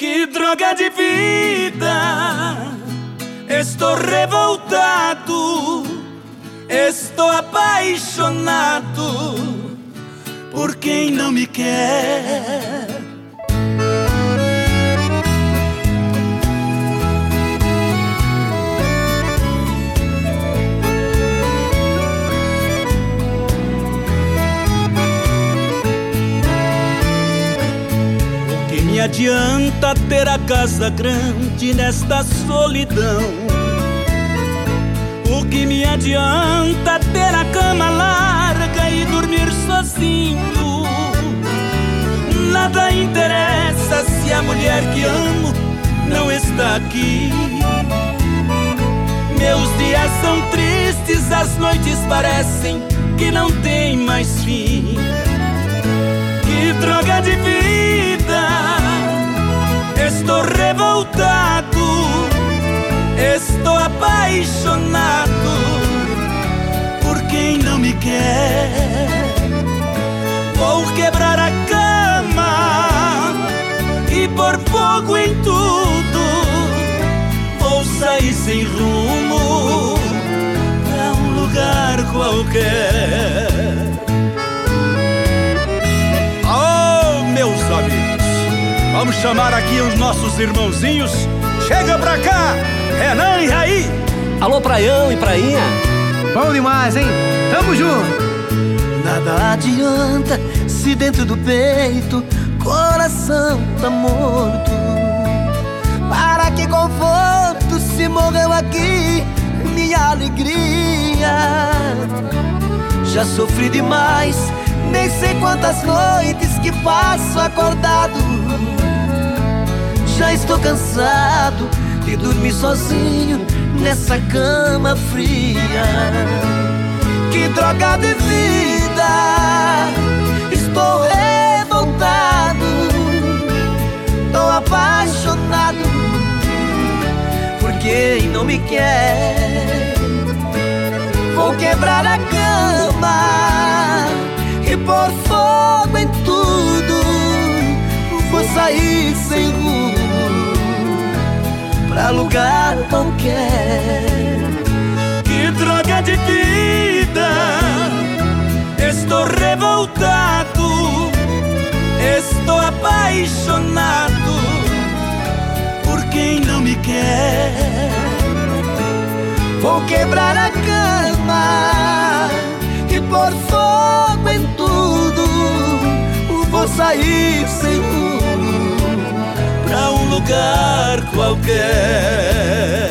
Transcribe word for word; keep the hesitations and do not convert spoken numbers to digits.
Que droga de vida, estou revoltado, estou apaixonado por quem não me quer. Me adianta ter a casa grande nesta solidão? O que me adianta ter a cama larga e dormir sozinho? Nada interessa se a mulher que amo não está aqui. Meus dias são tristes, as noites parecem que não tem mais fim. Que droga de vida, estou revoltado, estou apaixonado por quem não me quer. Vou quebrar a cama e pôr fogo em tudo. Vou sair sem rumo pra um lugar qualquer. Oh, meus amigos, vamos chamar aqui os nossos irmãozinhos. Chega pra cá, Renan e Raí. Alô, Praião e Prainha. Bom demais, hein? Tamo junto. Nada adianta se dentro do peito coração tá morto. Para que conforto se morreu aqui minha alegria. Já sofri demais, nem sei quantas noites que passo acordado. Já estou cansado de dormir sozinho nessa cama fria. Que droga de vida, estou revoltado, tô apaixonado por quem não me quer. Vou quebrar a cama e pôr fogo em tudo. Vou sair sem rumo pra lugar qualquer. Que droga de vida, estou revoltado, estou apaixonado por quem não me quer. Vou quebrar a cama e pôr fogo em tudo. Vou sair sem rumo pra um lugar qualquer.